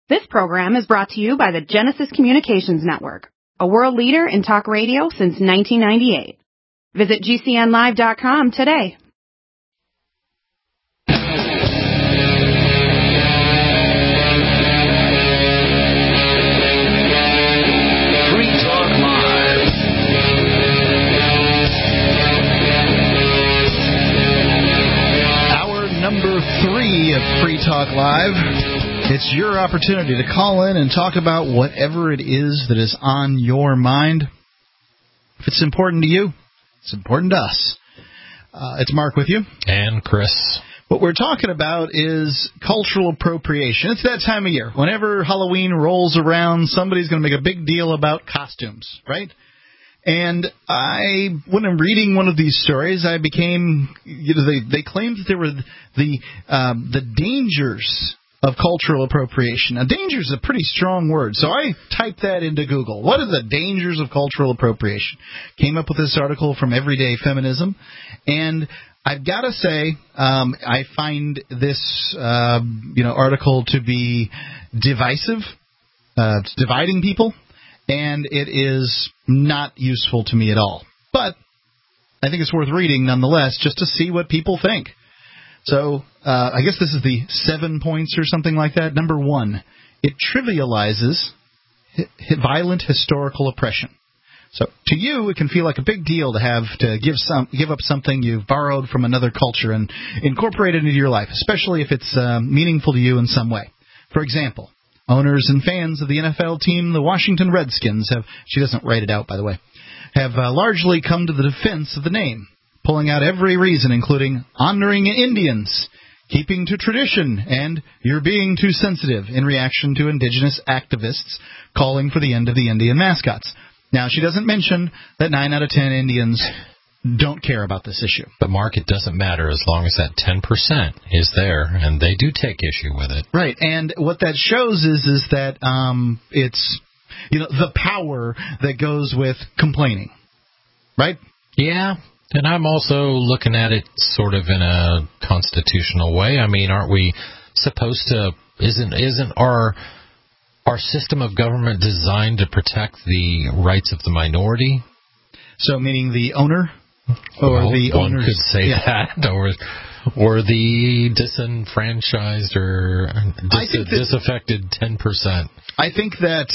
This program is brought to you by the Genesis Communications Network, a world leader in talk radio since 1998. Visit GCNlive.com today. Free Talk Live. Hour number 3 of Free Talk Live. It's your opportunity to call in and talk about whatever it is that is on your mind. If it's important to you, it's important to us. It's Mark with you. And Chris. What we're talking about is cultural appropriation. It's that time of year. Whenever Halloween rolls around, somebody's going to make a big deal about costumes, right? And when I'm reading one of these stories, I became, they claimed that there were the dangers of cultural appropriation. Now, danger is a pretty strong word, so I typed that into Google. What are the dangers of cultural appropriation? Came up with this article from Everyday Feminism, and I've got to say, I find this article to be divisive. It's dividing people, and it is not useful to me at all. But I think it's worth reading nonetheless, just to see what people think. So I guess this is the 7 points or something like that. Number 1, it trivializes violent historical oppression. So to you, it can feel like a big deal to have to give up something you've borrowed from another culture and incorporate it into your life, especially if it's meaningful to you in some way. For example, owners and fans of the NFL team, the Washington Redskins, she doesn't write it out, by the way, have largely come to the defense of the name, pulling out every reason, including honoring Indians, keeping to tradition, and you're being too sensitive, in reaction to indigenous activists calling for the end of the Indian mascots. Now, she doesn't mention that 9 out of 10 Indians don't care about this issue. But, Mark, it doesn't matter as long as that 10% is there, and they do take issue with it. Right, and what that shows is that it's the power that goes with complaining, right? Yeah. And I'm also looking at it sort of in a constitutional way. I mean, aren't we supposed to? Isn't our system of government designed to protect the rights of the minority? So, meaning the owner, or the owners? One could say that, or the disenfranchised or disaffected 10%. I think that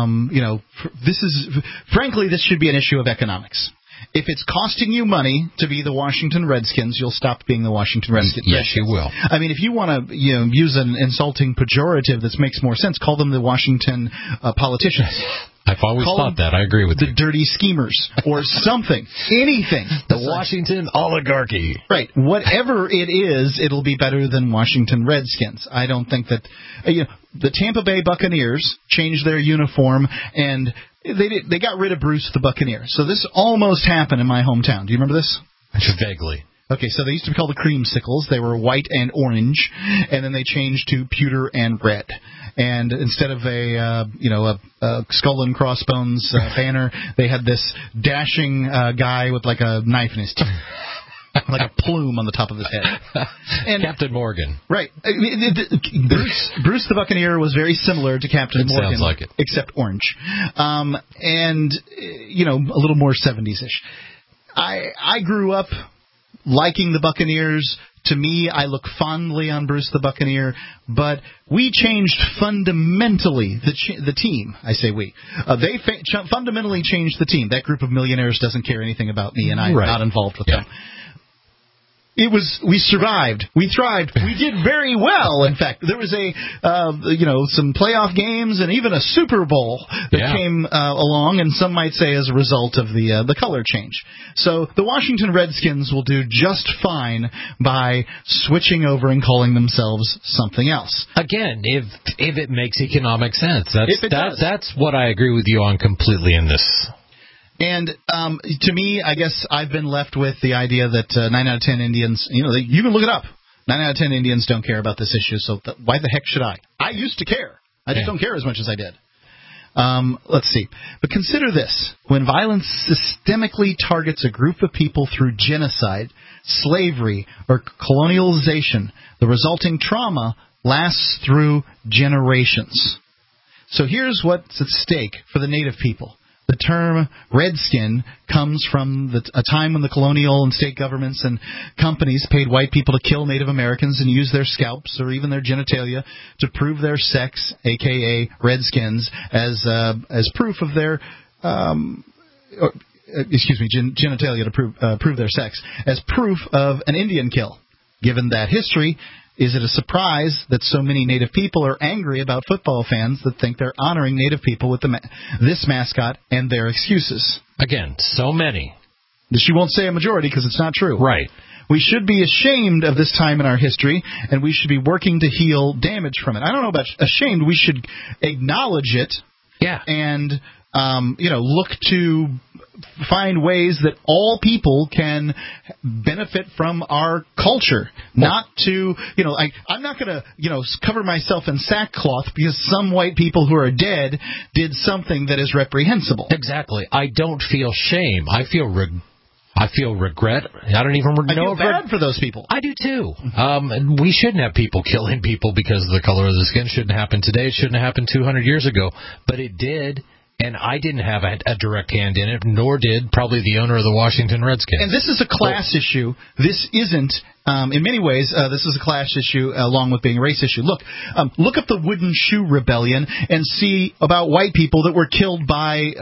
this should be an issue of economics. If it's costing you money to be the Washington Redskins, you'll stop being the Washington Redskins. Yes, you will. I mean, if you want to use an insulting pejorative that makes more sense, call them the Washington politicians. I've always thought that. I agree with you. The dirty schemers or something. Anything. The Washington oligarchy. Right. Whatever it is, it'll be better than Washington Redskins. I don't think that the Tampa Bay Buccaneers changed their uniform, and they got rid of Bruce the Buccaneer. So this almost happened in my hometown. Do you remember this? Vaguely. Okay, so they used to be called the Creamsicles. They were white and orange, and then they changed to pewter and red. And instead of a skull and crossbones banner, they had this dashing guy with like a knife in his teeth. Like a plume on the top of his head. And, Captain Morgan. Right. Bruce the Buccaneer was very similar to Captain Morgan. Sounds like it. Except orange. And a little more 70s-ish. I grew up liking the Buccaneers. To me, I look fondly on Bruce the Buccaneer, but we changed fundamentally the team. I say we. They fundamentally changed the team. That group of millionaires doesn't care anything about me, and I'm not involved with them. We survived. We thrived. We did very well. In fact, there was some playoff games and even a Super Bowl that came along, and some might say as a result of the color change. So the Washington Redskins will do just fine by switching over and calling themselves something else. Again, if it makes economic sense, that's what I agree with you on completely in this. And to me, I guess I've been left with the idea that 9 out of 10 Indians, you can look it up. 9 out of 10 Indians don't care about this issue, so why the heck should I? I used to care. I just don't care as much as I did. Let's see. But consider this. When violence systemically targets a group of people through genocide, slavery, or colonialization, the resulting trauma lasts through generations. So here's what's at stake for the native people. The term redskin comes from a time when the colonial and state governments and companies paid white people to kill Native Americans and use their scalps or even their genitalia to prove their sex, a.k.a. redskins, as proof of their genitalia to prove their sex, as proof of an Indian kill. Given that history, is it a surprise that so many Native people are angry about football fans that think they're honoring Native people with this mascot and their excuses? Again, so many. She won't say a majority because it's not true. Right. We should be ashamed of this time in our history, and we should be working to heal damage from it. I don't know about ashamed. We should acknowledge it. Yeah. And look to find ways that all people can benefit from our culture. Not to, I'm not going to, cover myself in sackcloth because some white people who are dead did something that is reprehensible. Exactly. I don't feel shame. I feel regret. I don't even know. I feel bad for those people. I do too. We shouldn't have people killing people because of the color of the skin. It shouldn't happen today. It shouldn't have happened 200 years ago. But it did. And I didn't have a direct hand in it, nor did probably the owner of the Washington Redskins. And this is a class issue. This isn't, in many ways, this is a class issue along with being a race issue. Look up the Wooden Shoe Rebellion and see about white people that were killed by,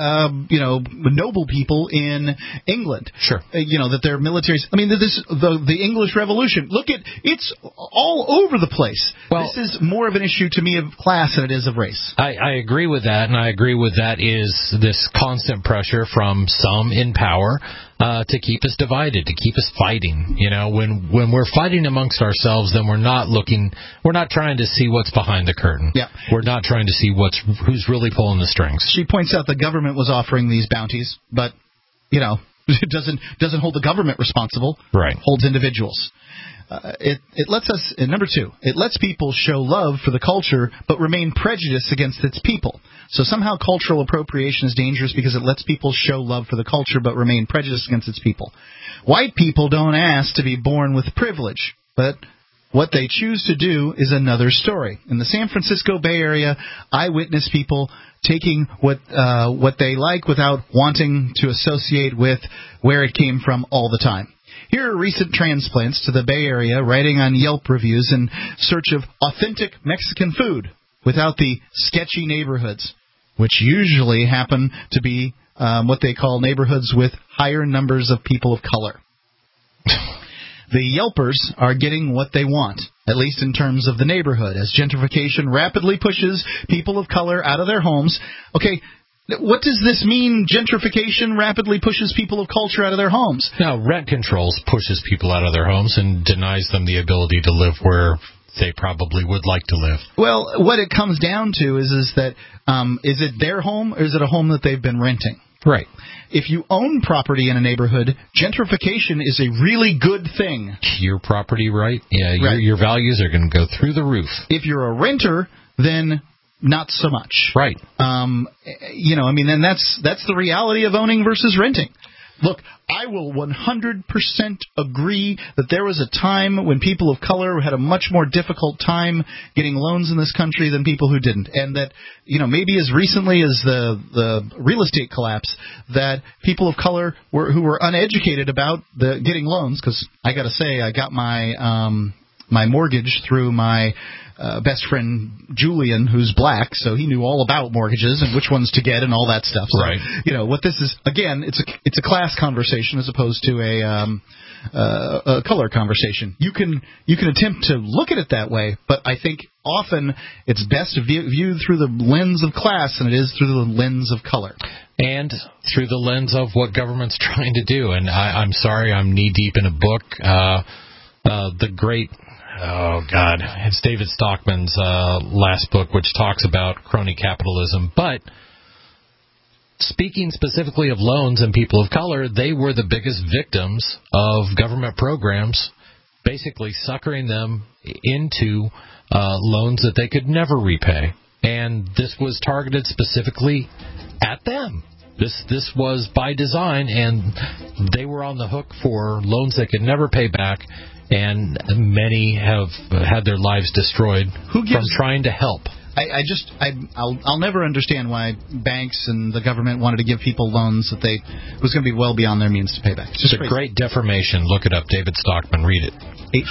noble people in England. Sure. That their militaries. I mean, the English Revolution. Look at it's all over the place. Well, this is more of an issue to me of class than it is of race. I agree with that, and I agree with that is this constant pressure from some in power to keep us divided, to keep us fighting. When we're fighting amongst ourselves, then we're not trying to see what's behind the curtain. Yeah. We're not trying to see who's really pulling the strings. She points out the government was offering these bounties, but, it doesn't hold the government responsible. Right. Holds individuals. It lets us, number 2, it lets people show love for the culture but remain prejudiced against its people. So somehow cultural appropriation is dangerous because it lets people show love for the culture but remain prejudiced against its people. White people don't ask to be born with privilege, but what they choose to do is another story. In the San Francisco Bay Area, I witness people taking what they like without wanting to associate with where it came from all the time. Here are recent transplants to the Bay Area writing on Yelp reviews in search of authentic Mexican food without the sketchy neighborhoods, which usually happen to be what they call neighborhoods with higher numbers of people of color. The Yelpers are getting what they want, at least in terms of the neighborhood, as gentrification rapidly pushes people of color out of their homes. Okay, what does this mean, gentrification rapidly pushes people of culture out of their homes? Now, rent controls pushes people out of their homes and denies them the ability to live where they probably would like to live. Well, what it comes down to is that is it their home or is it a home that they've been renting? Right. If you own property in a neighborhood, gentrification is a really good thing. Your property, right? Yeah, right. Your values are going to go through the roof. If you're a renter, then not so much. Right. And that's the reality of owning versus renting. Look, I will 100% agree that there was a time when people of color had a much more difficult time getting loans in this country than people who didn't. And that, maybe as recently as the real estate collapse, that people of color who were uneducated about getting loans, because I got to say, I got my mortgage through my best friend Julian, who's black, so he knew all about mortgages and which ones to get and all that stuff. So, right. What this is, again, it's a class conversation as opposed to a color conversation. You can attempt to look at it that way, but I think often it's best viewed through the lens of class than it is through the lens of color. And through the lens of what government's trying to do. And I'm sorry, I'm knee-deep in a book. The great... Oh, God. It's David Stockman's last book, which talks about crony capitalism. But speaking specifically of loans and people of color, they were the biggest victims of government programs, basically suckering them into loans that they could never repay. And this was targeted specifically at them. This was by design, and they were on the hook for loans they could never pay back. And many have had their lives destroyed from trying to help. I'll never understand why banks and the government wanted to give people loans that was going to be well beyond their means to pay back. It's a great defamation. Look it up. David Stockman. Read it.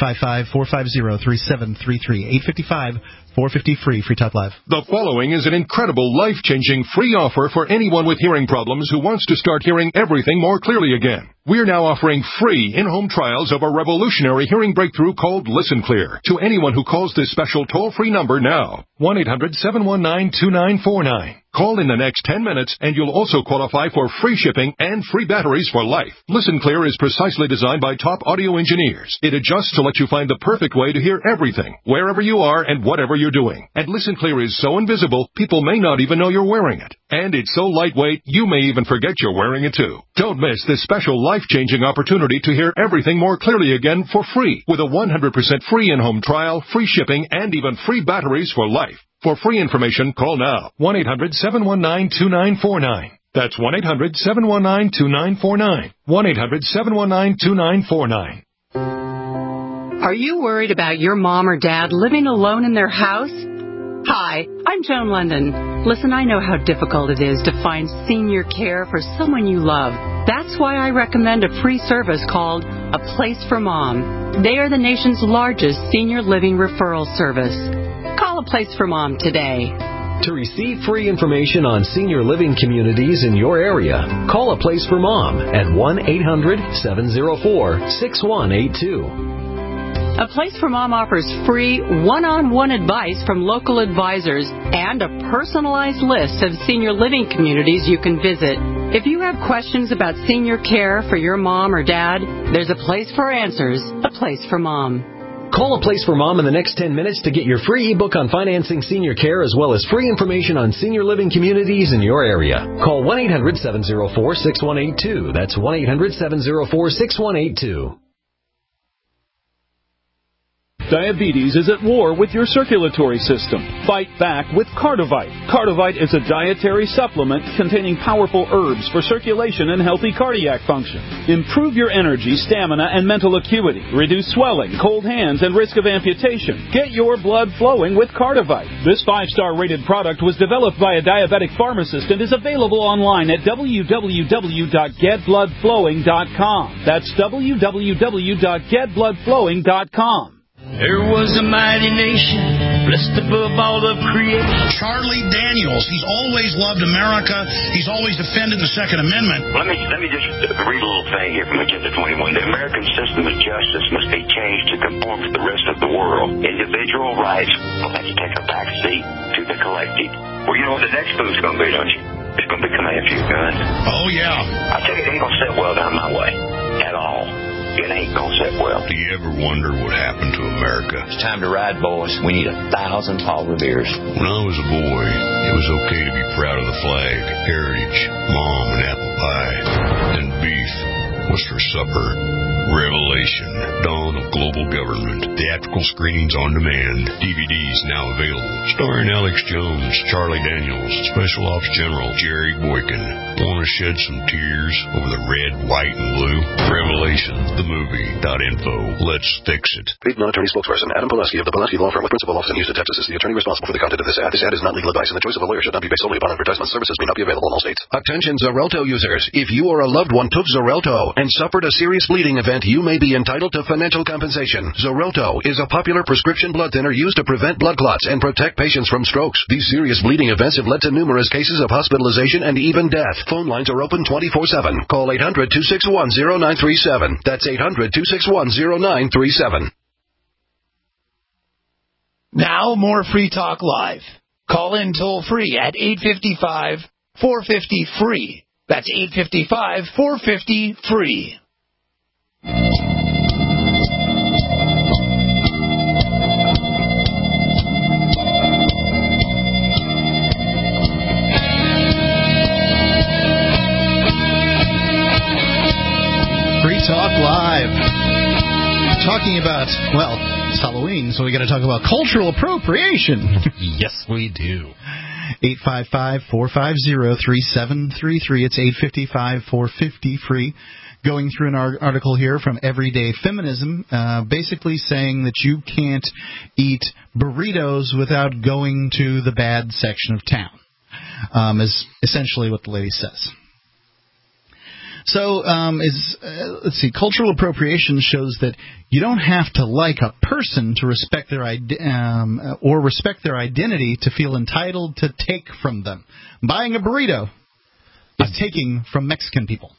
855-450-3733. 855-450-FREE. Free Talk Live. The following is an incredible, life-changing free offer for anyone with hearing problems who wants to start hearing everything more clearly again. We're now offering free in-home trials of a revolutionary hearing breakthrough called Listen Clear to anyone who calls this special toll-free number now. 1-800-719-2949. Call in the next 10 minutes and you'll also qualify for free shipping and free batteries for life. Listen Clear is precisely designed by top audio engineers. It adjusts to let you find the perfect way to hear everything, wherever you are and whatever you're doing. And Listen Clear is so invisible, people may not even know you're wearing it. And it's so lightweight, you may even forget you're wearing it too. Don't miss this special life-changing opportunity to hear everything more clearly again for free with a 100% free in-home trial, free shipping, and even free batteries for life. For free information, call now. 1-800-719-2949. That's 1-800-719-2949. 1-800-719-2949. Are you worried about your mom or dad living alone in their house? Hi, I'm Joan London. Listen, I know how difficult it is to find senior care for someone you love. That's why I recommend a free service called A Place for Mom. They are the nation's largest senior living referral service. Call A Place for Mom today. To receive free information on senior living communities in your area, call A Place for Mom at 1-800-704-6182. A Place for Mom offers free one-on-one advice from local advisors and a personalized list of senior living communities you can visit. If you have questions about senior care for your mom or dad, there's a place for answers, A Place for Mom. Call A Place for Mom in the next 10 minutes to get your free ebook on financing senior care as well as free information on senior living communities in your area. Call 1-800-704-6182. That's 1-800-704-6182. Diabetes is at war with your circulatory system. Fight back with Cardivite. Cardivite is a dietary supplement containing powerful herbs for circulation and healthy cardiac function. Improve your energy, stamina, and mental acuity. Reduce swelling, cold hands, and risk of amputation. Get your blood flowing with Cardivite. This 5-star rated product was developed by a diabetic pharmacist and is available online at www.getbloodflowing.com. That's www.getbloodflowing.com. There was a mighty nation, blessed above all of creation. Charlie Daniels, he's always loved America. He's always defended the Second Amendment. Let me just read a little thing here from Agenda 21. The American system of justice must be changed to conform to the rest of the world. Individual rights will have to take a back seat to the collective. Well, you know what the next move's going to be, don't you? It's going to be command few guns. Oh, yeah. I tell you, it ain't going to sit well down my way at all. It ain't gonna sit well. Do you ever wonder what happened to America? It's time to ride, boys. We need 1,000 Paul Revere's. When I was a boy, it was okay to be proud of the flag, heritage, mom, and apple pie. And beef was for supper. Revelation, Dawn of Global Government. Theatrical screenings on demand. DVDs now available. Starring Alex Jones, Charlie Daniels, Special Ops General Jerry Boykin. Want to shed some tears over the red, white, and blue? Revelation, the movie.info. Let's fix it. Paid non-attorney spokesperson Adam Pulaski of the Pulaski Law Firm with principal office in Houston, Texas is the attorney responsible for the content of this ad. This ad is not legal advice, and the choice of a lawyer should not be based solely upon advertisement. Services may not be available in all states. Attention Xarelto users. If you or a loved one took Xarelto and suffered a serious bleeding event, you may be entitled to financial compensation. Xarelto is a popular prescription blood thinner used to prevent blood clots and protect patients from strokes. These serious bleeding events have led to numerous cases of hospitalization and even death. Phone lines are open 24/7. Call 800-261-0937. That's 800-261-0937. Now more Free Talk Live. Call in toll free at 855-450-FREE. That's 855-450-FREE. Free Talk Live. Talking about, well, it's Halloween, so we got to talk about cultural appropriation. Yes, we do. 855-450-3733. It's 855-450-FREE. Going through an article here from Everyday Feminism, basically saying that you can't eat burritos without going to the bad section of town, is essentially what the lady says. So, let's see, cultural appropriation shows that you don't have to like a person to respect their or respect their identity to feel entitled to take from them. Buying a burrito is taking from Mexican people.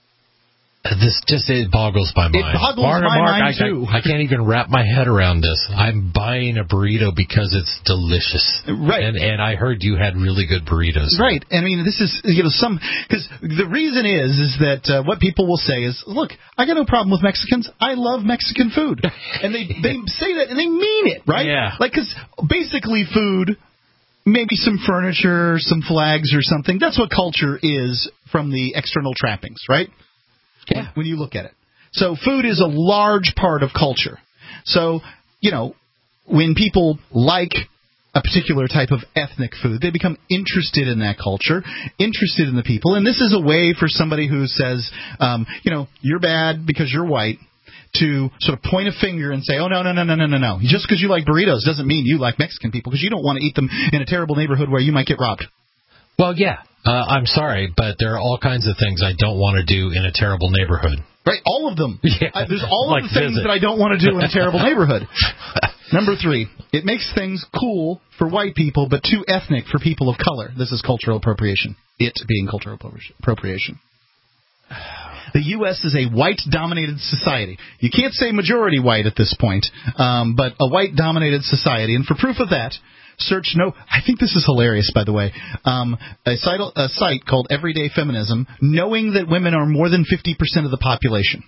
It boggles my mind. It boggles my mind, too. I can't even wrap my head around this. I'm buying a burrito because it's delicious. Right. And I heard you had really good burritos. Right. I mean, this is, because the reason is that what people will say is, look, I got no problem with Mexicans. I love Mexican food. And they say that, and they mean it, right? Yeah. Like, because basically food, maybe some furniture, some flags or something, that's what culture is from the external trappings, right? Yeah. When you look at it. So food is a large part of culture. So, when people like a particular type of ethnic food, they become interested in that culture, interested in the people. And this is a way for somebody who says, you're bad because you're white, to sort of point a finger and say, oh, no. Just because you like burritos doesn't mean you like Mexican people, because you don't want to eat them in a terrible neighborhood where you might get robbed. Well, yeah. I'm sorry, but there are all kinds of things I don't want to do in a terrible neighborhood. Right, all of them. Yeah, there's all of the things that I don't want to do in a terrible neighborhood. Number 3, it makes things cool for white people, but too ethnic for people of color. This is cultural appropriation. It being cultural appropriation. The U.S. is a white-dominated society. You can't say majority white at this point, but a white-dominated society. And for proof of that, I think this is hilarious, by the way, a site called Everyday Feminism, knowing that women are more than 50% of the population.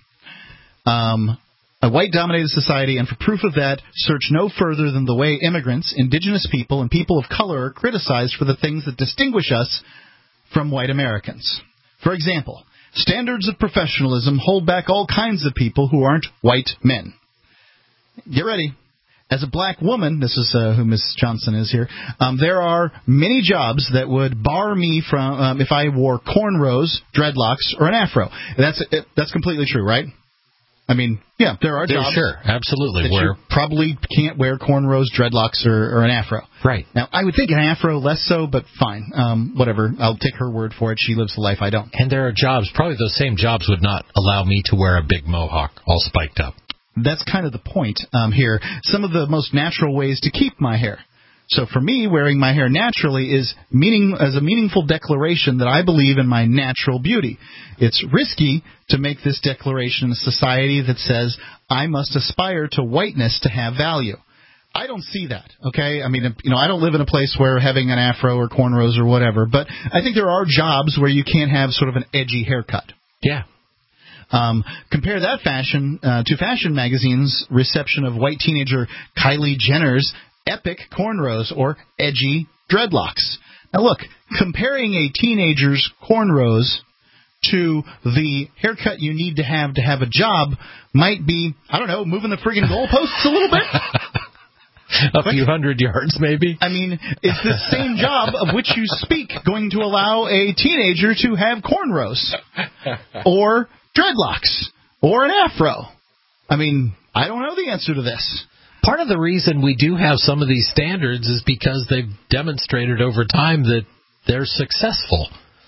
A white-dominated society, and for proof of that, search no further than the way immigrants, indigenous people, and people of color are criticized for the things that distinguish us from white Americans. For example, standards of professionalism hold back all kinds of people who aren't white men. Get ready. As a black woman, this is who Ms. Johnson is here, there are many jobs that would bar me from if I wore cornrows, dreadlocks, or an afro. That's completely true, right? I mean, yeah, there are jobs. Sure, absolutely. That you probably can't wear cornrows, dreadlocks, or an afro. Right. Now, I would think an afro less so, but fine. Whatever. I'll take her word for it. She lives the life I don't. And there are jobs, probably those same jobs would not allow me to wear a big mohawk all spiked up. That's kind of the point here. Some of the most natural ways to keep my hair. So for me, wearing my hair naturally is as a meaningful declaration that I believe in my natural beauty. It's risky to make this declaration in a society that says I must aspire to whiteness to have value. I don't see that, okay? I mean, I don't live in a place where having an afro or cornrows or whatever, but I think there are jobs where you can't have sort of an edgy haircut. Yeah. Compare that fashion to Fashion Magazine's reception of white teenager Kylie Jenner's epic cornrows or edgy dreadlocks. Now look, comparing a teenager's cornrows to the haircut you need to have a job might be, I don't know, moving the friggin' goalposts a little bit. A few hundred yards, maybe. I mean, is the same job of which you speak going to allow a teenager to have cornrows? Or dreadlocks, or an afro? I mean, I don't know the answer to this. Part of the reason we do have some of these standards is because they've demonstrated over time that they're successful.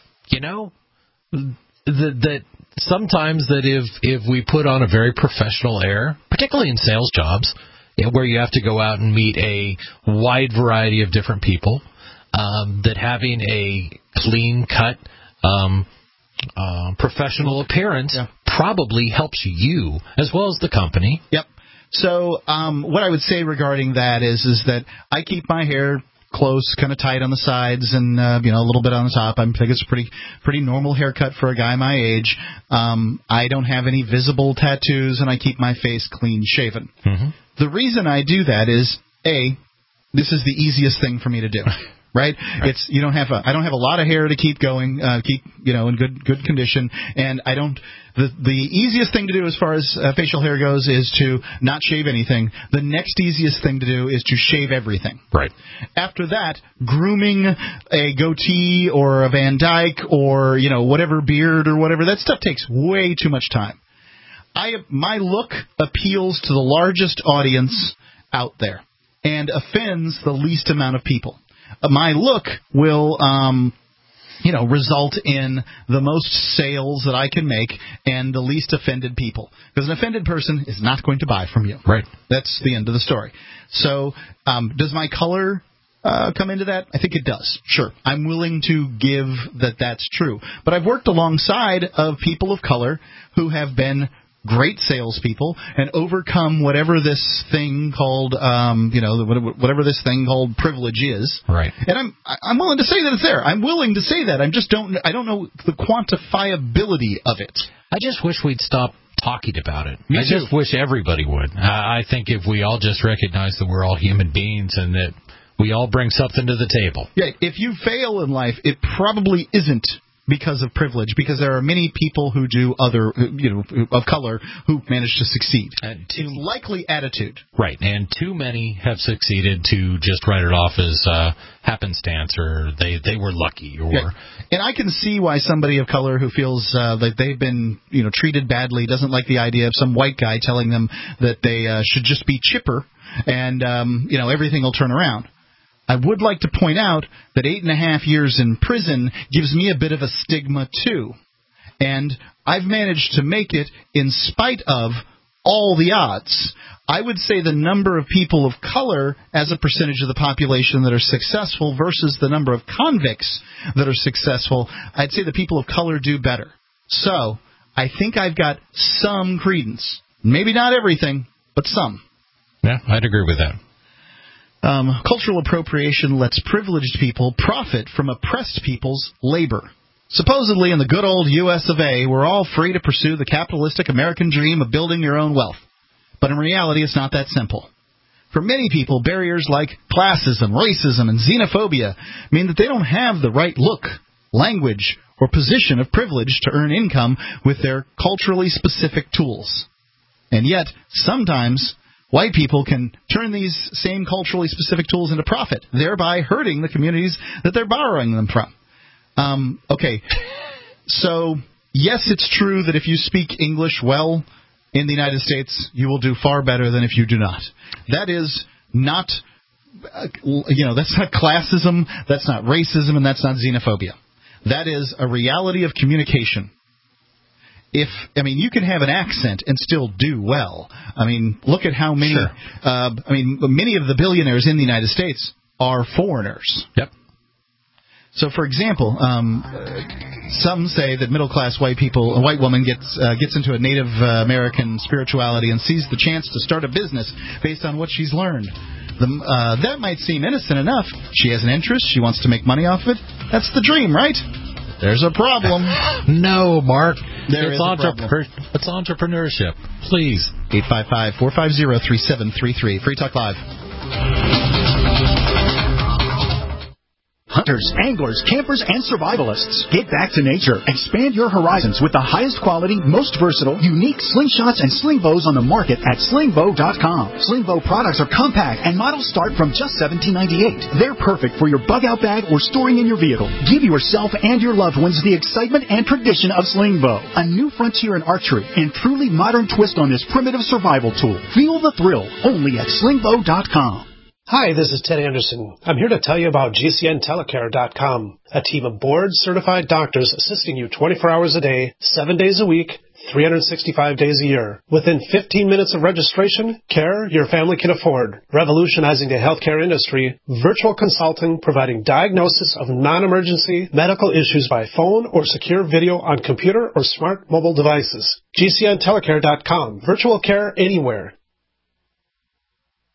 That sometimes that if we put on a very professional air, particularly in sales jobs, where you have to go out and meet a wide variety of different people, that having a clean-cut professional appearance probably helps you as well as the company. Yep. So what I would say regarding that is that I keep my hair close, kind of tight on the sides, and a little bit on the top. I think it's a pretty normal haircut for a guy my age. I don't have any visible tattoos, and I keep my face clean shaven. Mm-hmm. The reason I do that is, A, this is the easiest thing for me to do. right? It's I don't have a lot of hair to keep going, in good condition, and I don't. The easiest thing to do as far as facial hair goes is to not shave anything. The next easiest thing to do is to shave everything. Right. After that, grooming a goatee or a Van Dyke or whatever beard or whatever, that stuff takes way too much time. My look appeals to the largest audience out there and offends the least amount of people. My look will result in the most sales that I can make and the least offended people. Because an offended person is not going to buy from you. Right. That's the end of the story. So does my color come into that? I think it does. Sure. I'm willing to give that's true. But I've worked alongside of people of color who have been great salespeople and overcome whatever this thing called, whatever this thing called privilege is. Right. And I'm willing to say that it's there. I'm willing to say that. I don't know the quantifiability of it. I just wish we'd stop talking about it. Me I too. just wish everybody would. I think if we all just recognize that we're all human beings and that we all bring something to the table. Yeah. If you fail in life, it probably isn't because of privilege, because there are many people who do of color who manage to succeed. It's likely attitude. Right, and too many have succeeded to just write it off as happenstance or they were lucky. Or yeah. And I can see why somebody of color who feels that they've been treated badly doesn't like the idea of some white guy telling them that they should just be chipper and everything will turn around. I would like to point out that 8.5 years in prison gives me a bit of a stigma, too. And I've managed to make it in spite of all the odds. I would say the number of people of color as a percentage of the population that are successful versus the number of convicts that are successful, I'd say the people of color do better. So I think I've got some credence. Maybe not everything, but some. Yeah, I'd agree with that. Cultural appropriation lets privileged people profit from oppressed people's labor. Supposedly, in the good old U.S. of A., we're all free to pursue the capitalistic American dream of building your own wealth. But in reality, it's not that simple. For many people, barriers like classism, racism, and xenophobia mean that they don't have the right look, language, or position of privilege to earn income with their culturally specific tools. And yet, sometimes white people can turn these same culturally specific tools into profit, thereby hurting the communities that they're borrowing them from. Okay, so yes, it's true that if you speak English well in the United States, you will do far better than if you do not. That is not, that's not classism, that's not racism, and that's not xenophobia. That is a reality of communication. You can have an accent and still do well. Look at how many. Sure. Many of the billionaires in the United States are foreigners. Yep. So, for example, some say that middle-class a white woman gets into a Native American spirituality and sees the chance to start a business based on what she's learned. That might seem innocent enough. She has an interest. She wants to make money off of it. That's the dream, right? There's a problem. No, Mark. It's entrepreneurship. Please. 855-450-3733. Free Talk Live. Hunters, anglers, campers, and survivalists. Get back to nature. Expand your horizons with the highest quality, most versatile, unique slingshots and sling bows on the market at slingbow.com. Sling bow products are compact and models start from just $17.98. They're perfect for your bug-out bag or storing in your vehicle. Give yourself and your loved ones the excitement and tradition of sling bow. A new frontier in archery and truly modern twist on this primitive survival tool. Feel the thrill only at slingbow.com. Hi, this is Ted Anderson. I'm here to tell you about GCNtelecare.com, a team of board-certified doctors assisting you 24 hours a day, 7 days a week, 365 days a year. Within 15 minutes of registration, care your family can afford. Revolutionizing the healthcare industry, virtual consulting providing diagnosis of non-emergency medical issues by phone or secure video on computer or smart mobile devices. GCNtelecare.com. Virtual care anywhere.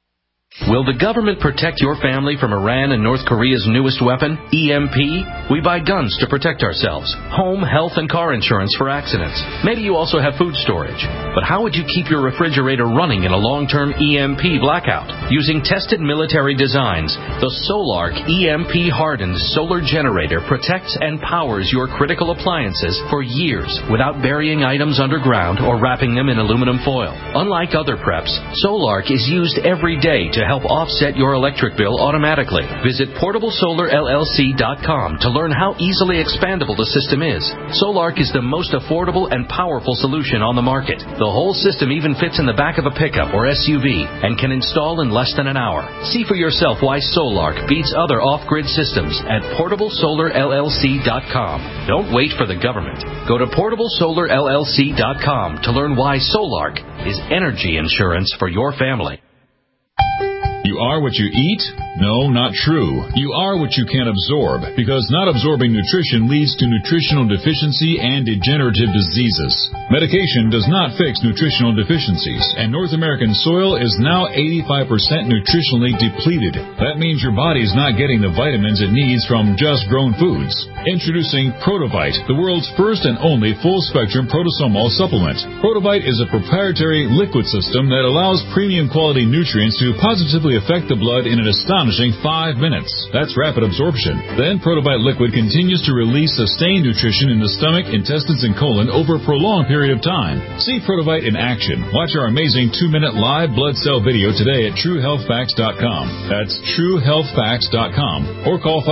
Will the government protect your family from Iran and North Korea's newest weapon, EMP? We buy guns to protect ourselves, home, health, and car insurance for accidents. Maybe you also have food storage. But how would you keep your refrigerator running in a long-term EMP blackout? Using tested military designs, the Solarc EMP-hardened solar generator protects and powers your critical appliances for years without burying items underground or wrapping them in aluminum foil. Unlike other preps, Solarc is used every day to help offset your electric bill automatically. Visit PortableSolarLLC.com to learn how easily expandable the system is. Solarc is the most affordable and powerful solution on the market. The whole system even fits in the back of a pickup or SUV and can install in less than an hour. See for yourself why Solarc beats other off-grid systems at PortableSolarLLC.com. Don't wait for the government. Go to PortableSolarLLC.com to learn why Solarc is energy insurance for your family. You are what you eat? No, not true. You are what you can absorb, because not absorbing nutrition leads to nutritional deficiency and degenerative diseases. Medication does not fix nutritional deficiencies, and North American soil is now 85% nutritionally depleted. That means your body's not getting the vitamins it needs from just grown foods. Introducing Protovite, the world's first and only full-spectrum protosomal supplement. Protovite is a proprietary liquid system that allows premium quality nutrients to positively affect the blood in an astonishing 5 minutes. That's rapid absorption. Then Protovite liquid continues to release sustained nutrition in the stomach, intestines, and colon over a prolonged period of time. See Protovite in action. Watch our amazing 2-minute live blood cell video today at TrueHealthFacts.com. That's TrueHealthFacts.com. Or call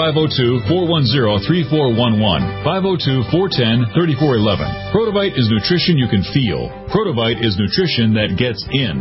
502-410-3411. 502-410-3411. Protovite is nutrition you can feel. Protovite is nutrition that gets in.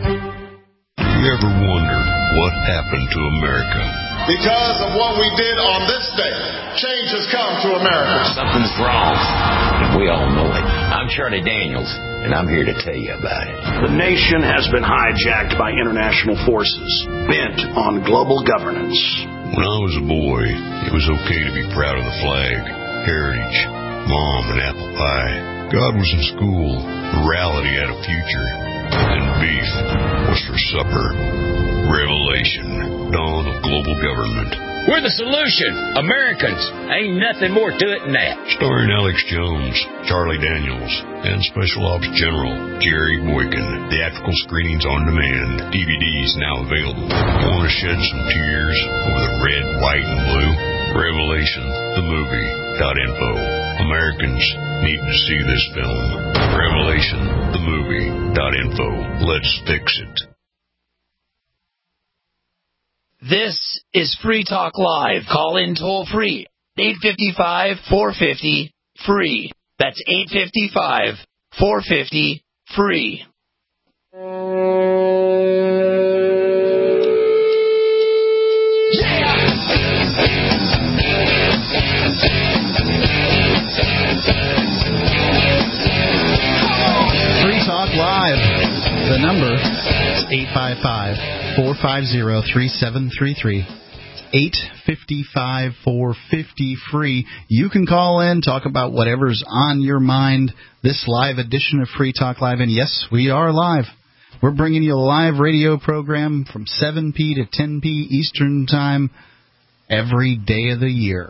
You ever wondered what happened to America? Because of what we did on this day, change has come to America. Something's wrong, and we all know it. I'm Charlie Daniels, and I'm here to tell you about it. The nation has been hijacked by international forces bent on global governance. When I was a boy, it was okay to be proud of the flag, heritage, mom, and apple pie. God was in school, morality had a future, and beef was for supper. Revelation, dawn of global government. We're the solution. Americans. Ain't nothing more to it than that. Starring Alex Jones, Charlie Daniels, and Special Ops General Jerry Boykin. Theatrical screenings on demand. DVDs now available. Want to shed some tears over the red, white, and blue? RevelationTheMovie.info. Americans need to see this film. RevelationTheMovie.info. Let's fix it. This is Free Talk Live. Call in toll free. 855-450-FREE. That's 855-450-FREE. Free Talk Live. The number is 855-450-3733. 855-450-FREE. You can call in, talk about whatever's on your mind. This live edition of Free Talk Live. And yes, we are live. We're bringing you a live radio program from 7p to 10p Eastern Time every day of the year.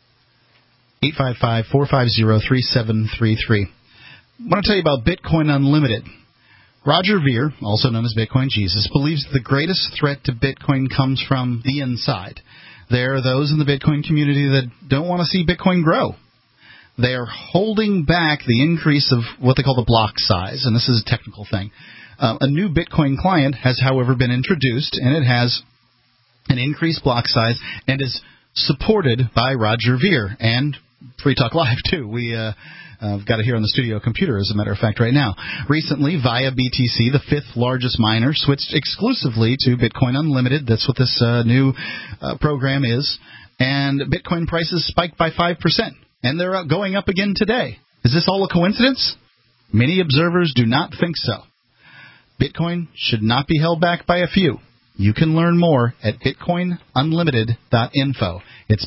855-450-3733. I want to tell you about Bitcoin Unlimited. Roger Ver, also known as Bitcoin Jesus, believes the greatest threat to Bitcoin comes from the inside. There are those in the Bitcoin community that don't want to see Bitcoin grow. They are holding back the increase of what they call the block size, and this is a technical thing. A new Bitcoin client has, however, been introduced, and it has an increased block size and is supported by Roger Ver and Free Talk Live, too. I've got it here on the studio computer, as a matter of fact, right now. Recently, Via BTC, the fifth largest miner, switched exclusively to Bitcoin Unlimited. That's what this new program is. And Bitcoin prices spiked by 5%. And they're going up again today. Is this all a coincidence? Many observers do not think so. Bitcoin should not be held back by a few. You can learn more at bitcoinunlimited.info. It's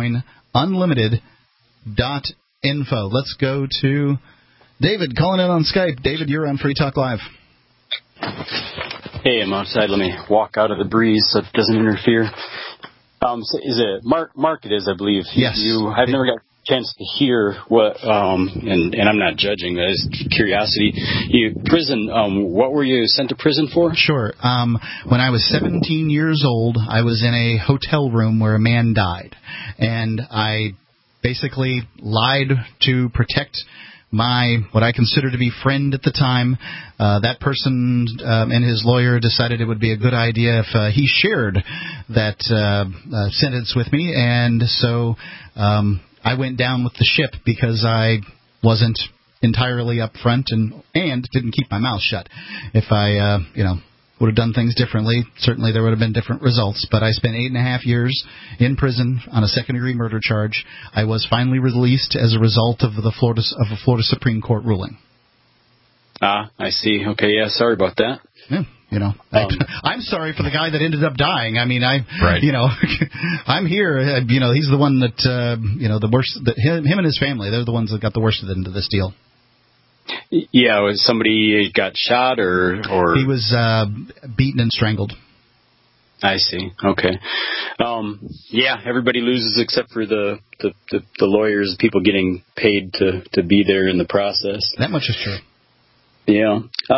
bitcoinunlimited.info. Let's go to David calling in on Skype. David, you're on Free Talk Live. Hey, I'm outside. Let me walk out of the breeze so it doesn't interfere. So is it Mark? It is, I believe. Yes. I've never got a chance to hear what, and I'm not judging. That is curiosity. Prison. What were you sent to prison for? Sure. When I was 17 years old, I was in a hotel room where a man died, and I basically lied to protect what I consider to be friend at the time. That person and his lawyer decided it would be a good idea if he shared that sentence with me, and so I went down with the ship because I wasn't entirely upfront and didn't keep my mouth shut. If I would have done things differently, certainly there would have been different results. But I spent 8.5 years in prison on a second-degree murder charge. I was finally released as a result of a Florida Supreme Court ruling. I see. Okay, yeah, sorry about that. Yeah, I'm sorry for the guy that ended up dying. I mean, I'm here. He's the one that the worst. Him and his family, they're the ones that got the worst of it into this deal. Yeah, was somebody got shot or he was beaten and strangled. I see. Okay. Yeah, everybody loses except for the lawyers, people getting paid to be there in the process. That much is true. Yeah.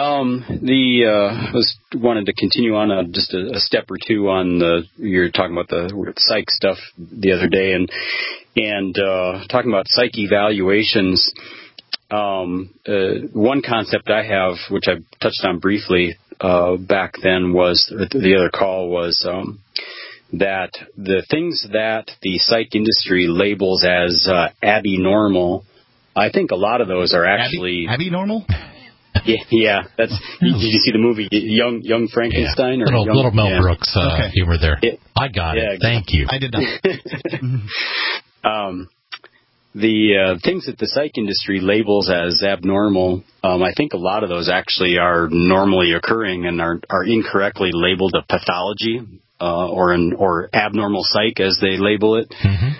I wanted to continue on just a step or two on you're talking about the psych stuff the other day and talking about psych evaluations. One concept I have, which I touched on briefly back then, was the other call was that the things that the psych industry labels as abnormal, I think a lot of those are actually abnormal. Yeah, that's. Did you see the movie Young Frankenstein? Yeah. Or little Mel Brooks humor there. I got it. Exactly. Thank you. I did not. The things that the psych industry labels as abnormal, I think a lot of those actually are normally occurring and are incorrectly labeled a pathology or abnormal psych as they label it,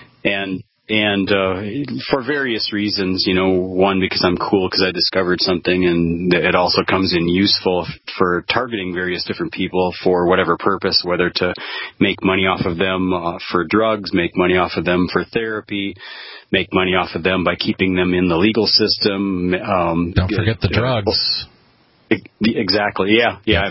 and for various reasons, one, because I'm cool because I discovered something, and it also comes in useful for targeting various different people for whatever purpose, whether to make money off of them for drugs, make money off of them for therapy, make money off of them by keeping them in the legal system. Don't forget the drugs. Exactly. Yeah.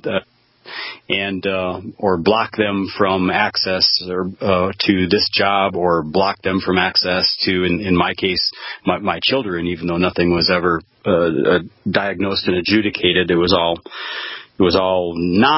And or block them from access to this job, or block them from access to, in my case, my children. Even though nothing was ever diagnosed and adjudicated, it was all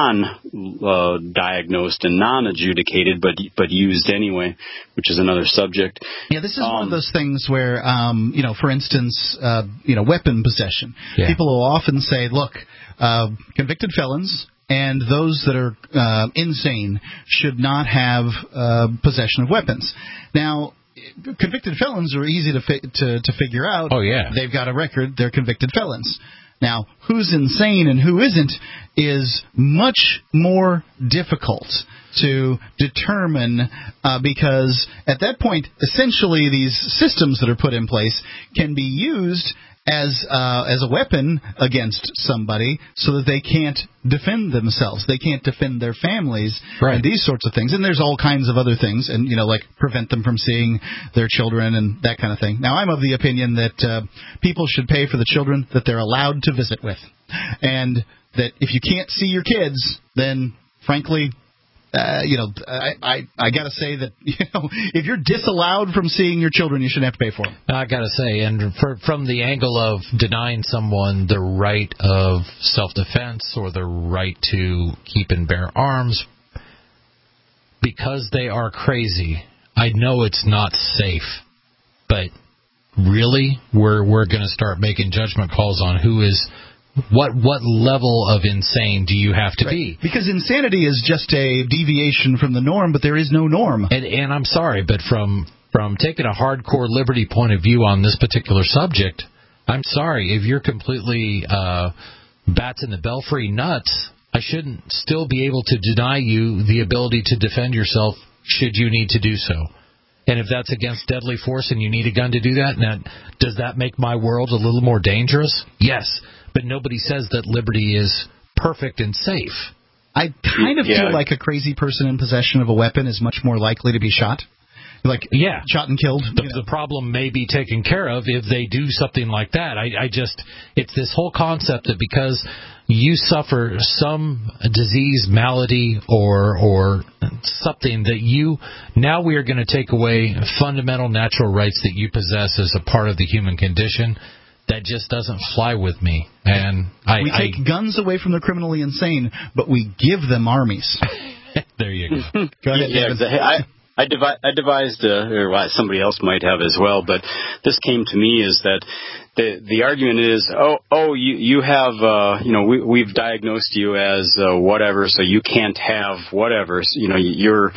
non-diagnosed and non-adjudicated, but used anyway, which is another subject. Yeah, this is one of those things where, for instance, weapon possession. Yeah. People will often say, look, convicted felons and those that are insane should not have possession of weapons. Now, convicted felons are easy to figure out. Oh, yeah. They've got a record. They're convicted felons. Now, who's insane and who isn't is much more difficult to determine because at that point, essentially, these systems that are put in place can be used as a weapon against somebody so that they can't defend themselves. They can't defend their families and these sorts of things. And there's all kinds of other things, and like prevent them from seeing their children and that kind of thing. Now, I'm of the opinion that people should pay for the children that they're allowed to visit with. And that if you can't see your kids, then frankly, I got to say that if you're disallowed from seeing your children, you shouldn't have to pay for them. I got to say, and from the angle of denying someone the right of self-defense or the right to keep and bear arms because they are crazy, I know it's not safe, but really, we're going to start making judgment calls on who is. What level of insane do you have to be? Because insanity is just a deviation from the norm, but there is no norm. And I'm sorry, but from taking a hardcore liberty point of view on this particular subject, I'm sorry, if you're completely bats in the belfry nuts, I shouldn't still be able to deny you the ability to defend yourself should you need to do so. And if that's against deadly force and you need a gun to do that, now, does that make my world a little more dangerous? Yes. But nobody says that liberty is perfect and safe. I kind of feel like a crazy person in possession of a weapon is much more likely to be shot. Shot and killed. The problem may be taken care of if they do something like that. It's this whole concept that because you suffer some disease, malady, or something that now we are going to take away fundamental natural rights that you possess as a part of the human condition. That just doesn't fly with me. And we take guns away from the criminally insane, but we give them armies. There you go. Go ahead, David. I devised, or somebody else might have as well, but this came to me is that the argument is, you have, we've diagnosed you as whatever, so you can't have whatever. You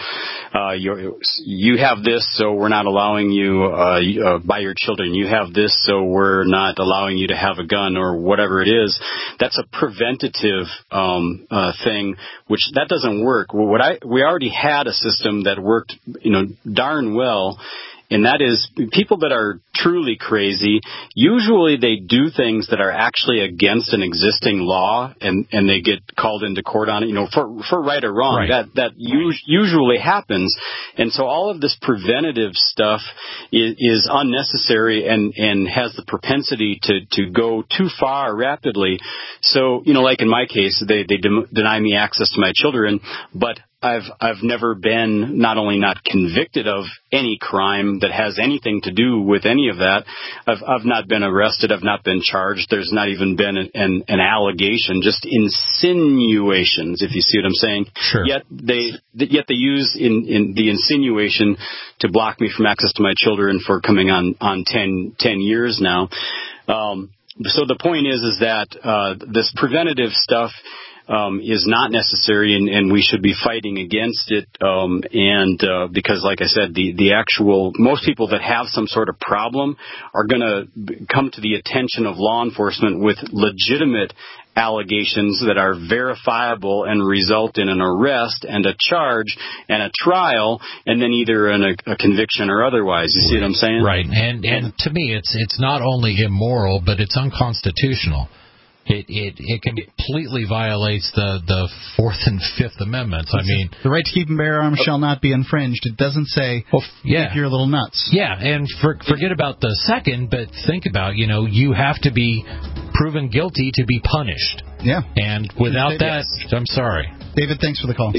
have this, so we're not allowing you by your children. You have this, so we're not allowing you to have a gun or whatever it is. That's a preventative thing, which that doesn't work. We already had a system that worked, darn well. And that is, people that are truly crazy, usually they do things that are actually against an existing law, and they get called into court on it, for right or wrong. Right. That usually happens. And so all of this preventative stuff is unnecessary and has the propensity to go too far rapidly. So, like in my case, they deny me access to my children, but I've never been not only not convicted of any crime that has anything to do with any of that. I've not been arrested. I've not been charged. There's not even been an allegation, just insinuations, if you see what I'm saying. Sure. Yet they use in the insinuation to block me from access to my children for coming on 10 years now. So the point is that this preventative stuff is not necessary, and we should be fighting against it. Because, like I said, the actual most people that have some sort of problem are going to come to the attention of law enforcement with legitimate allegations that are verifiable and result in an arrest and a charge and a trial, and then either a conviction or otherwise. You see what I'm saying? Right. And to me, it's not only immoral, but it's unconstitutional. It completely violates the Fourth and Fifth Amendments. I mean, the right to keep and bear arms shall not be infringed. It doesn't say if you're a little nuts. Yeah, and forget about the second, but think about, you have to be proven guilty to be punished. Yeah. And without that, I'm sorry. David, thanks for the call.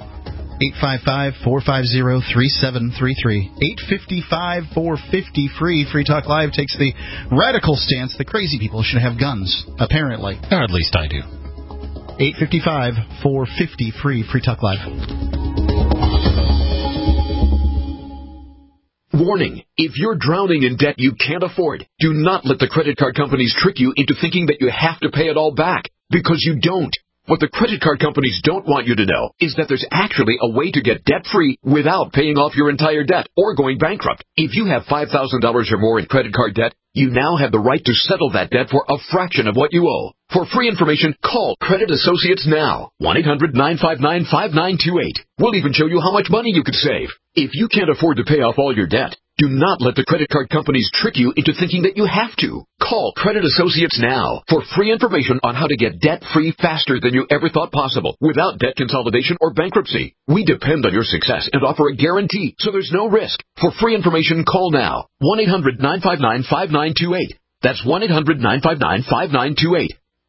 855-450-3733. 855-450-FREE. Free Talk Live takes the radical stance that crazy people should have guns, apparently. Or at least I do. 855-450-FREE. Free Talk Live. Warning, if you're drowning in debt you can't afford, do not let the credit card companies trick you into thinking that you have to pay it all back, because you don't. What the credit card companies don't want you to know is that there's actually a way to get debt-free without paying off your entire debt or going bankrupt. If you have $5,000 or more in credit card debt, you now have the right to settle that debt for a fraction of what you owe. For free information, call Credit Associates now. 1-800-959-5928. We'll even show you how much money you could save. If you can't afford to pay off all your debt, do not let the credit card companies trick you into thinking that you have to. Call Credit Associates now for free information on how to get debt-free faster than you ever thought possible without debt consolidation or bankruptcy. We depend on your success and offer a guarantee, so there's no risk. For free information, call now. 1-800-959-5928. That's 1-800-959-5928.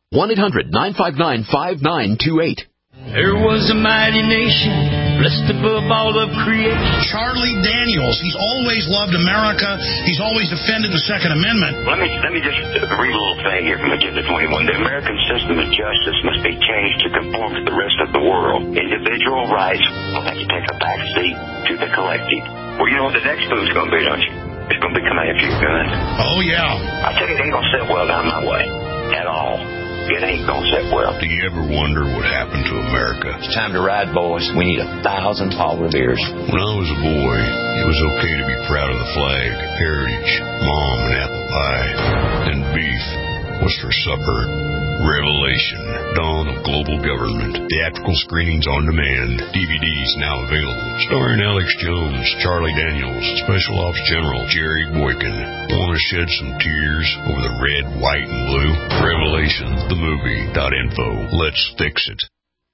1-800-959-5928. There was a mighty nation, blessed above all of creation. Charlie Daniels, he's always loved America. He's always defended the Second Amendment. Let me just read a little thing here from Agenda 21. The American system of justice must be changed to conform to the rest of the world. Individual rights will have to take a back seat to the collective. Well, you know what the next move's going to be, don't you? It's going to be coming after your gun. Oh, yeah. I tell you, it ain't going to sit well down my way at all. It ain't gonna sit well. Do you ever wonder what happened to America? It's time to ride, boys. We need 1,000 Paul Revere's. When I was a boy, it was okay to be proud of the flag, heritage, mom and apple pie, and beef What's for supper? Revelation, Dawn of Global Government. Theatrical screenings on demand. DVDs now available. Starring Alex Jones, Charlie Daniels, Special Ops General Jerry Boykin. Want to shed some tears over the red, white, and blue? RevelationTheMovie.info. Let's fix it.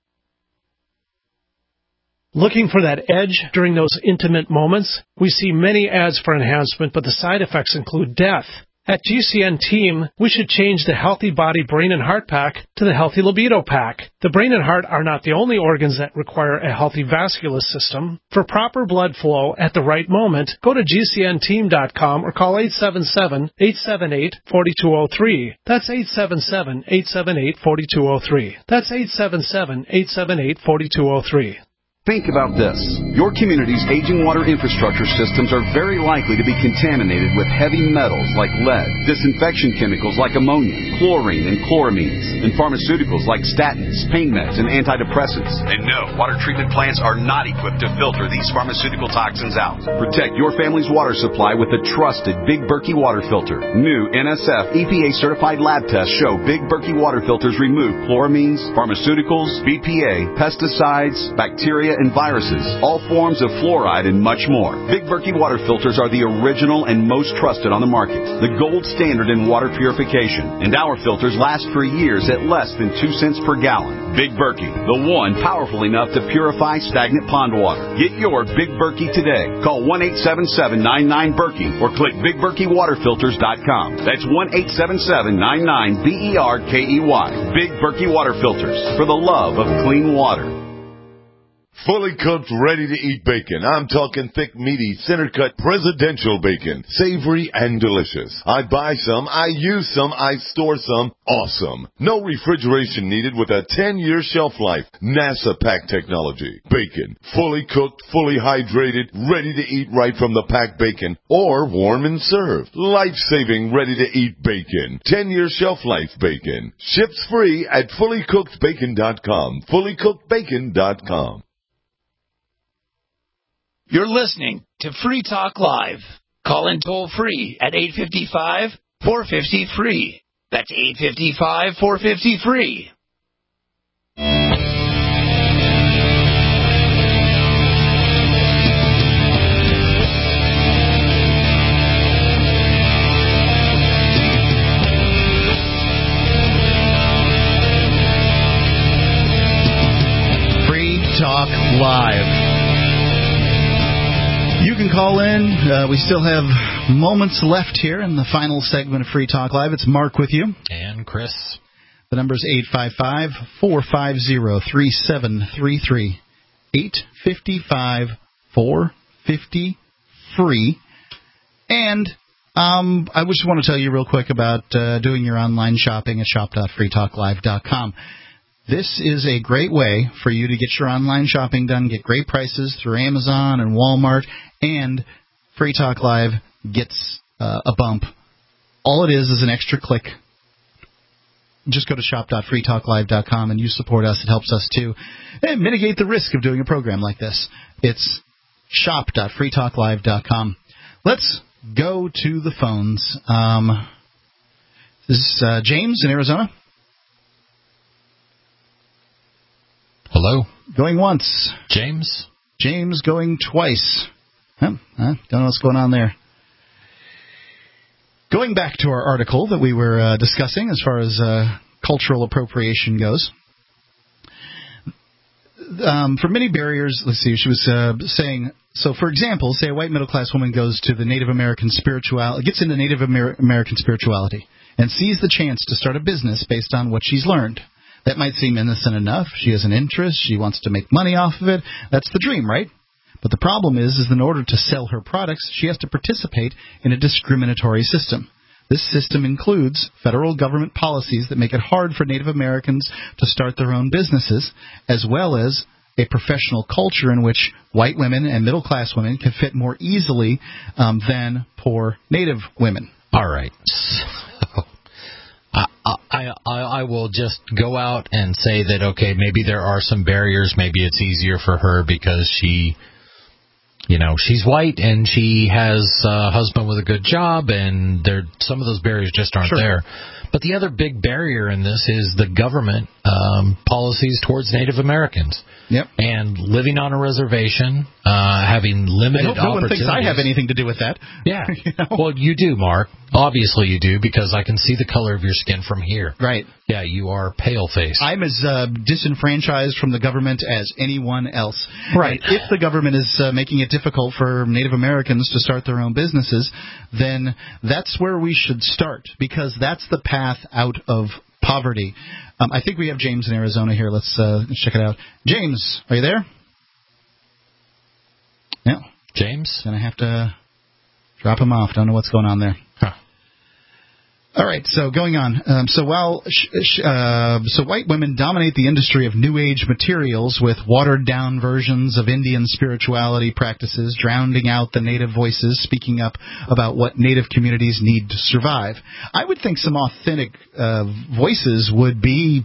Looking for that edge during those intimate moments? We see many ads for enhancement, but the side effects include death. At GCN Team, we should change the Healthy Body Brain and Heart Pack to the Healthy Libido Pack. The brain and heart are not the only organs that require a healthy vascular system. For proper blood flow at the right moment, go to GCNteam.com or call 877-878-4203. That's 877-878-4203. That's 877-878-4203. Think about this. Your community's aging water infrastructure systems are very likely to be contaminated with heavy metals like lead, disinfection chemicals like ammonia, chlorine and chloramines, and pharmaceuticals like statins, pain meds, and antidepressants. And no, water treatment plants are not equipped to filter these pharmaceutical toxins out. Protect your family's water supply with the trusted Big Berkey water filter. New NSF EPA-certified lab tests show Big Berkey water filters remove chloramines, pharmaceuticals, BPA, pesticides, bacteria, and viruses, all forms of fluoride, and much more. Big Berkey water filters are the original and most trusted on the market, the gold standard in water purification, and our filters last for years at less than 2 cents per gallon. Big Berkey, the one powerful enough to purify stagnant pond water. Get your Big Berkey today. Call 1-877-99-BERKEY or click BigBerkeyWaterFilters.com. That's 1-877-99-BERKEY. Big Berkey Water Filters, for the love of clean water. Fully cooked, ready-to-eat bacon. I'm talking thick, meaty, center-cut, presidential bacon. Savory and delicious. I buy some, I use some, I store some. Awesome. No refrigeration needed with a 10-year shelf life. NASA pack technology. Bacon. Fully cooked, fully hydrated, ready to eat right from the packed bacon. Or warm and served. Life-saving, ready-to-eat bacon. 10-year shelf life bacon. Ships free at fullycookedbacon.com. Fullycookedbacon.com. You're listening to Free Talk Live. Call in toll free at 855-450-FREE. That's 855-450-FREE. Free Talk Live. You can call in. We still have moments left here in the final segment of Free Talk Live. It's Mark with you. And Chris. The number is 855-450-3733. 855-450-FREE. And I just want to tell you real quick about doing your online shopping at shop.freetalklive.com. This is a great way for you to get your online shopping done, get great prices through Amazon and Walmart, and Free Talk Live gets a bump. All it is an extra click. Just go to shop.freetalklive.com and you support us. It helps us to mitigate the risk of doing a program like this. It's shop.freetalklive.com. Let's go to the phones. This is James in Arizona. Hello. Going once. James. James going twice. Don't know what's going on there. Going back to our article that we were discussing as far as cultural appropriation goes. For many barriers, let's see, she was saying, so for example, say a white middle-class woman goes to the Native American spirituality, gets into Native American spirituality, and sees the chance to start a business based on what she's learned. That might seem innocent enough. She has an interest. She wants to make money off of it. That's the dream, right? But the problem is in order to sell her products, she has to participate in a discriminatory system. This system includes federal government policies that make it hard for Native Americans to start their own businesses, as well as a professional culture in which white women and middle-class women can fit more easily than poor Native women. All right. So I will just go out and say that, okay, maybe there are some barriers. Maybe it's easier for her because she's white and she has a husband with a good job, and some of those barriers just aren't there. But the other big barrier in this is the government policies towards Native Americans. Yep. And living on a reservation, having limited opportunities. I hope no one thinks I have anything to do with that. Yeah. Well, you do, Mark. Obviously you do, because I can see the color of your skin from here. Right. Yeah, you are pale-faced. I'm as disenfranchised from the government as anyone else. Right. And if the government is making it difficult for Native Americans to start their own businesses, then that's where we should start, because that's the path out of poverty. I think we have James in Arizona here. Let's check it out. James, are you there? No. James? Going to have to drop him off. Don't know what's going on there. Huh. All right, so going on. So white women dominate the industry of New Age materials with watered-down versions of Indian spirituality practices, drowning out the Native voices, speaking up about what Native communities need to survive. I would think some authentic voices would be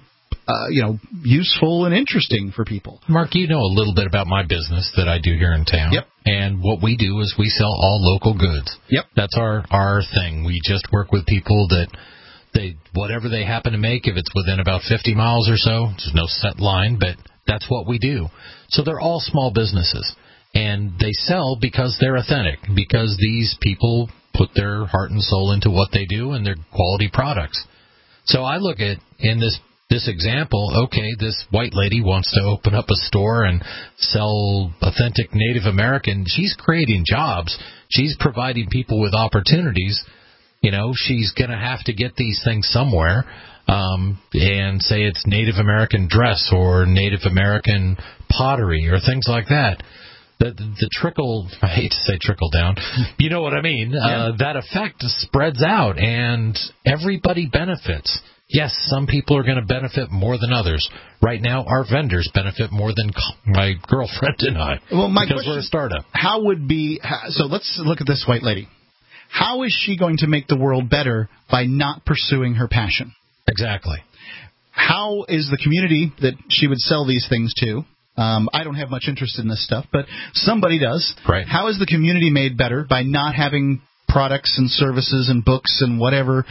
useful and interesting for people. Mark, you know a little bit about my business that I do here in town. Yep. And what we do is we sell all local goods. Yep. That's our thing. We just work with people that whatever they happen to make, if it's within about 50 miles or so, there's no set line, but that's what we do. So they're all small businesses. And they sell because they're authentic, because these people put their heart and soul into what they do and their quality products. So I look at, in this example, okay, this white lady wants to open up a store and sell authentic Native American. She's creating jobs. She's providing people with opportunities. She's going to have to get these things somewhere, and say it's Native American dress or Native American pottery or things like that. The trickle, I hate to say trickle down, you know what I mean? Yeah. That effect spreads out and everybody benefits. Yes, some people are going to benefit more than others. Right now, our vendors benefit more than my girlfriend and I, because we're a startup. So let's look at this white lady. How is she going to make the world better by not pursuing her passion? Exactly. How is the community that she would sell these things to? I don't have much interest in this stuff, but somebody does. Right. How is the community made better by not having products and services and books and whatever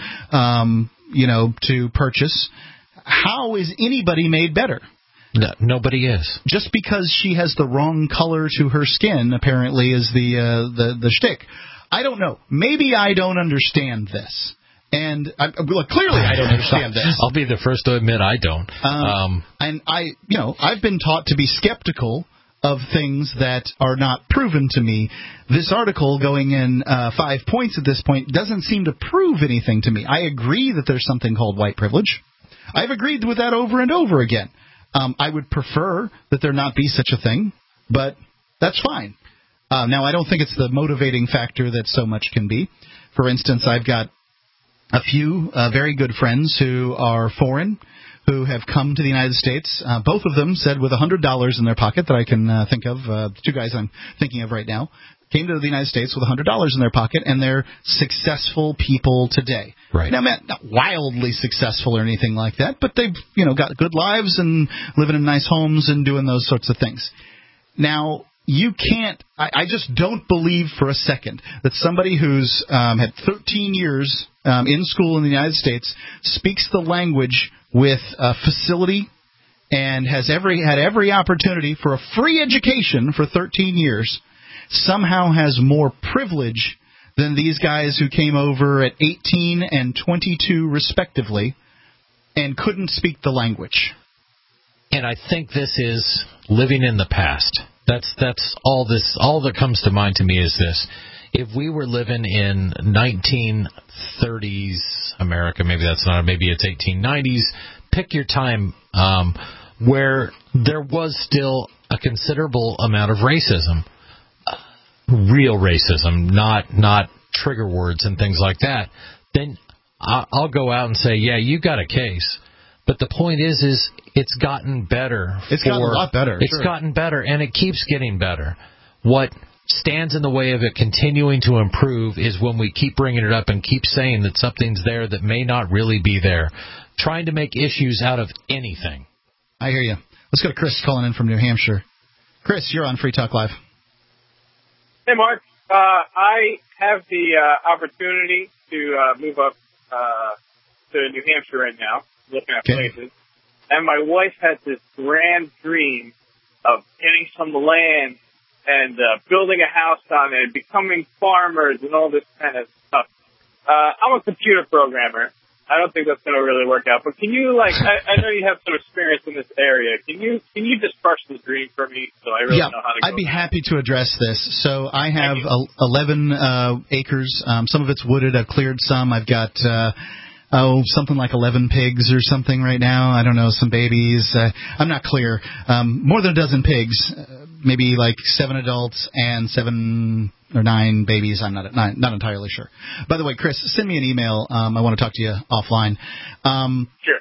to purchase? How is anybody made better? No, nobody is. Just because she has the wrong color to her skin, apparently, is the shtick. I don't know. Maybe I don't understand this. And clearly I don't understand this. I'll be the first to admit I don't. And I've been taught to be skeptical of things that are not proven to me. This article, going in 5 points at this point, doesn't seem to prove anything to me. I agree that there's something called white privilege. I've agreed with that over and over again. I would prefer that there not be such a thing, but that's fine. Now, I don't think it's the motivating factor that so much can be. For instance, I've got a few very good friends who are foreign, who have come to the United States. Both of them said with $100 in their pocket that I can think of, two guys I'm thinking of right now, came to the United States with $100 in their pocket, and they're successful people today. Right. Now, not wildly successful or anything like that, but they've got good lives and living in nice homes and doing those sorts of things. Now, you can't. I just don't believe for a second that somebody who's had 13 years in school in the United States, speaks the language with facility, and has had every opportunity for a free education for 13 years, somehow has more privilege than these guys who came over at 18 and 22 respectively and couldn't speak the language. And I think this is living in the past. That's all this. All that comes to mind to me is this: if we were living in 1930s America, maybe that's not. Maybe it's 1890s. Pick your time, where there was still a considerable amount of racism, real racism, not trigger words and things like that. Then I'll go out and say, yeah, you got a case. But the point is it's gotten better. It's gotten a lot better. It's gotten better, and it keeps getting better. What stands in the way of it continuing to improve is when we keep bringing it up and keep saying that something's there that may not really be there. Trying to make issues out of anything. I hear you. Let's go to Chris calling in from New Hampshire. Chris, you're on Free Talk Live. Hey, Mark. I have the opportunity to move up to New Hampshire right now, looking at places. And my wife has this grand dream of getting some land and building a house on it, becoming farmers and all this kind of stuff. I'm a computer programmer. I don't think that's going to really work out. But can you, like, I know you have some experience in this area. Can you disperse the dream for me so I really know how to go? I'd be happy to address this. So I have 11 acres. Some of it's wooded. I've cleared some. I've got something like 11 pigs or something right now. I don't know, some babies. I'm not clear. More than a dozen pigs, maybe like 7 adults and 7 or 9 babies. I'm not entirely sure. By the way, Chris, send me an email. I want to talk to you offline. Sure.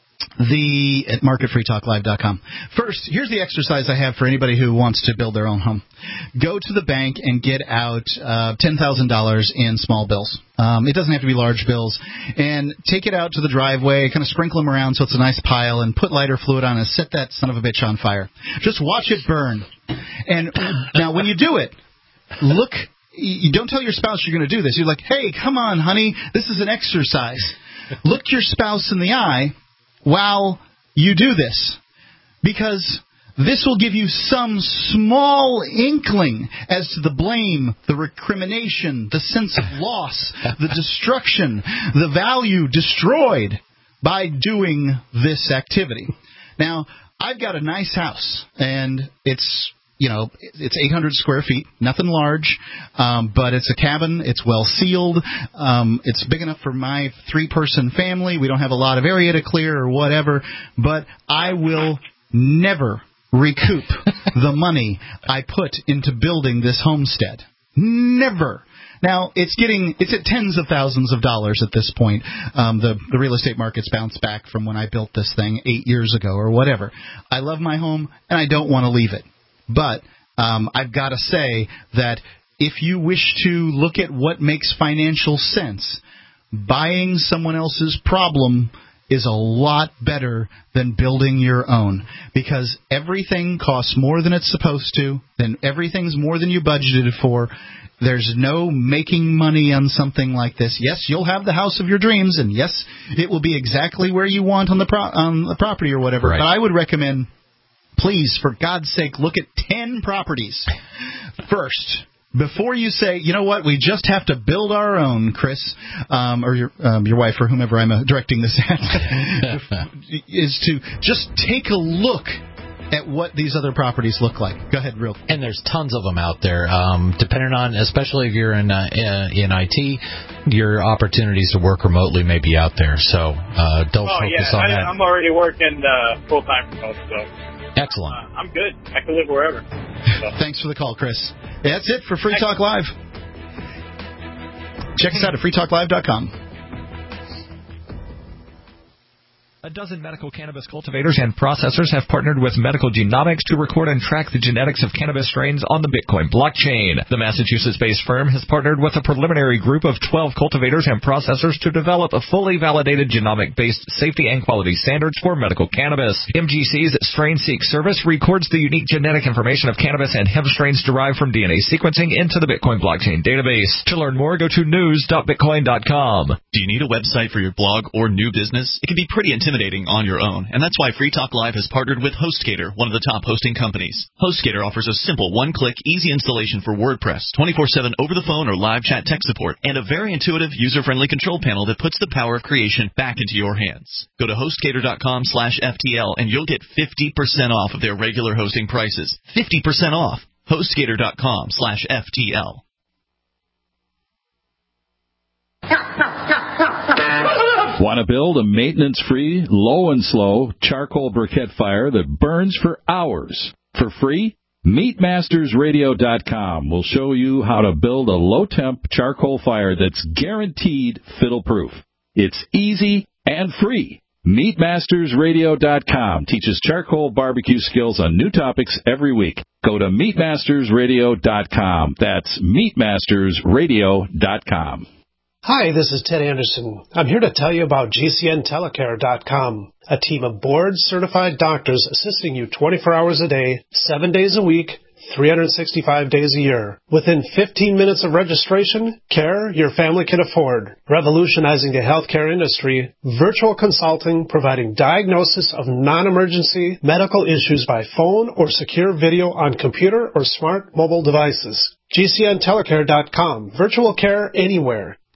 At marketfreetalklive.com. First, here's the exercise I have for anybody who wants to build their own home. Go to the bank and get out $10,000 in small bills. It doesn't have to be large bills. And take it out to the driveway, kind of sprinkle them around so it's a nice pile, and put lighter fluid on and set that son of a bitch on fire. Just watch it burn. And now when you do it, look, you don't tell your spouse you're going to do this. You're like, hey, come on, honey, this is an exercise. Look your spouse in the eye while you do this, because this will give you some small inkling as to the blame, the recrimination, the sense of loss, the destruction, the value destroyed by doing this activity. Now, I've got a nice house, and it's 800 square feet, nothing large, but it's a cabin. It's well sealed. It's big enough for my 3-person family. We don't have a lot of area to clear or whatever, but I will never recoup the money I put into building this homestead. Never. Now, it's at tens of thousands of dollars at this point. The real estate market's bounced back from when I built this thing 8 years ago or whatever. I love my home, and I don't want to leave it. But I've got to say that if you wish to look at what makes financial sense, buying someone else's problem is a lot better than building your own, because everything costs more than it's supposed to, then everything's more than you budgeted for. There's no making money on something like this. Yes, you'll have the house of your dreams, and yes, it will be exactly where you want on the property or whatever. Right. But I would recommend, please, for God's sake, look at 10 properties first before you say, you know what, we just have to build our own, Chris, or your wife or whomever I'm directing this at, is to just take a look at what these other properties look like. Go ahead, real quick. And there's tons of them out there. Depending on, especially if you're in IT, your opportunities to work remotely may be out there. So don't focus on that. I'm already working full-time remote, so. Excellent. I'm good. I can live wherever. So. Thanks for the call, Chris. Yeah, that's it for Free Talk Live. Check us out at freetalklive.com. A dozen medical cannabis cultivators and processors have partnered with Medical Genomics to record and track the genetics of cannabis strains on the Bitcoin blockchain. The Massachusetts-based firm has partnered with a preliminary group of 12 cultivators and processors to develop a fully validated genomic-based safety and quality standards for medical cannabis. MGC's StrainSeek service records the unique genetic information of cannabis and hemp strains derived from DNA sequencing into the Bitcoin blockchain database. To learn more, go to news.bitcoin.com. Do you need a website for your blog or new business? It can be pretty intimidating on your own, and that's why Free Talk Live has partnered with HostGator, one of the top hosting companies. HostGator offers a simple one-click, easy installation for WordPress, 24/7 over the phone or live chat tech support, and a very intuitive, user-friendly control panel that puts the power of creation back into your hands. Go to HostGator.com/FTL and you'll get 50% off of their regular hosting prices. 50% off. HostGator.com/FTL. Want to build a maintenance-free, low and slow charcoal briquette fire that burns for hours for free? MeatMastersRadio.com will show you how to build a low-temp charcoal fire that's guaranteed fiddle-proof. It's easy and free. MeatMastersRadio.com teaches charcoal barbecue skills on new topics every week. Go to MeatMastersRadio.com. That's MeatMastersRadio.com. Hi, this is Ted Anderson. I'm here to tell you about GCNTelecare.com, a team of board-certified doctors assisting you 24 hours a day, 7 days a week, 365 days a year. Within 15 minutes of registration, care your family can afford. Revolutionizing the healthcare industry, virtual consulting providing diagnosis of non-emergency medical issues by phone or secure video on computer or smart mobile devices. GCNTelecare.com. Virtual care anywhere.